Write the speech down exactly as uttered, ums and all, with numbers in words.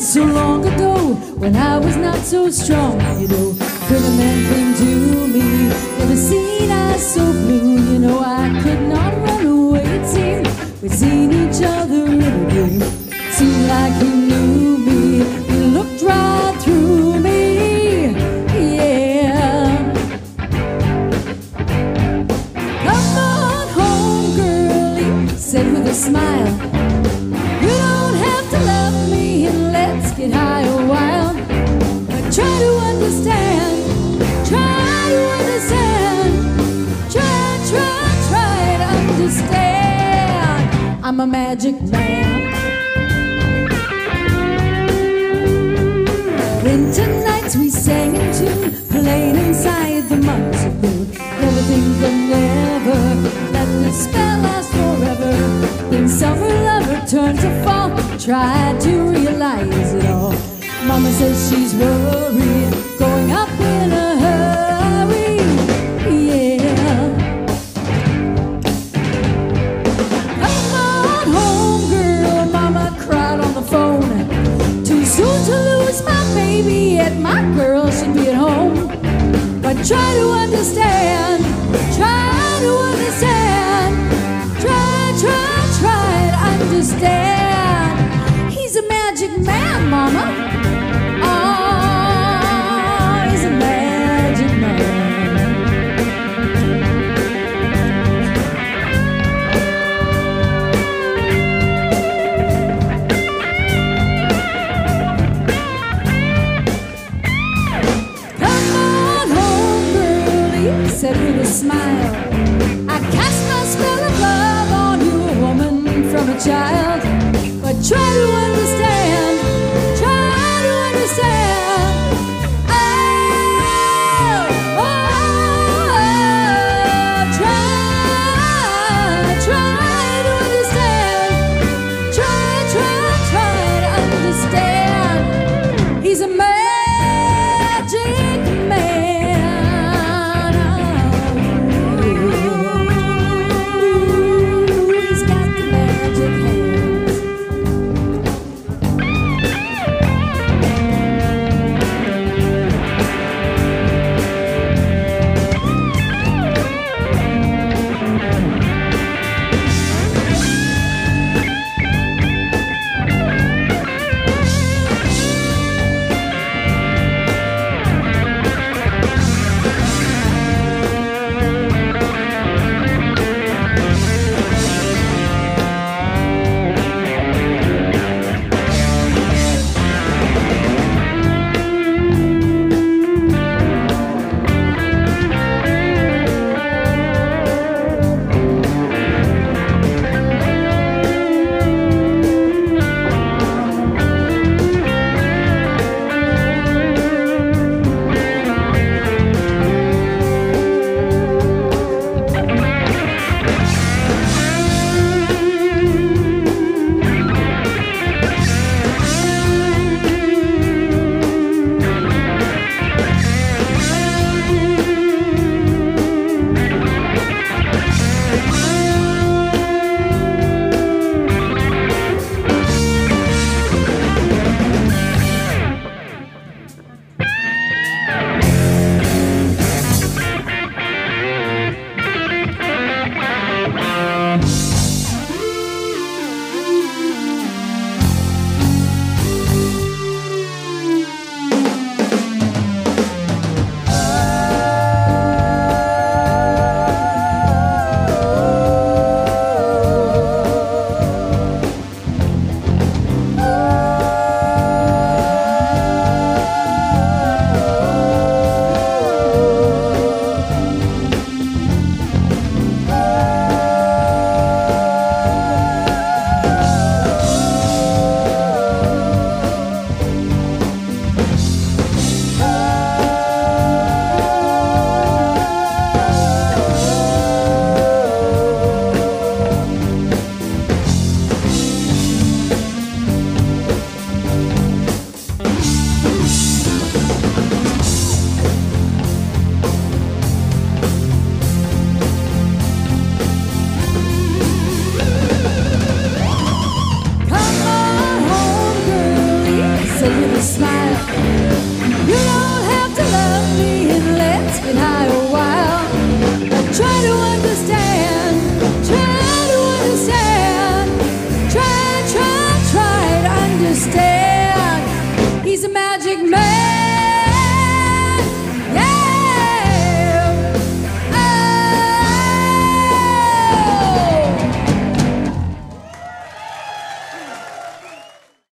So long ago, when I was not so strong, you know, when a man came to me, never seen eyes so blue, you know, I could not run away. It seemed we'd seen each other in a dream. Seemed like he knew me, he looked right through me, yeah. Come on home, girlie, said with a smile. You don't have to love me, and let's get high a while. But try to understand, try to understand, try, try, try to understand. I'm a magic man. Winter nights we sang in tune, played inside the months of moon. Never think of never, let the spell last forever. Then summer lover turned to fall, tried to realize it all. Mama says she's worried, going up in a hurry, yeah. Come on home, girl, Mama cried on the phone. Too soon to lose my baby, yet my girl should be at home. But try to understand, try to understand, try, try, try to understand. He's a magic man, Mama. Oh, he's a magic man. Said with a smile, I cast my spell of love on you, a woman from a child. But try to understand, try to understand. Oh, oh, oh, try, try to understand. Try, try, try to understand. He's a magic man. with a smile.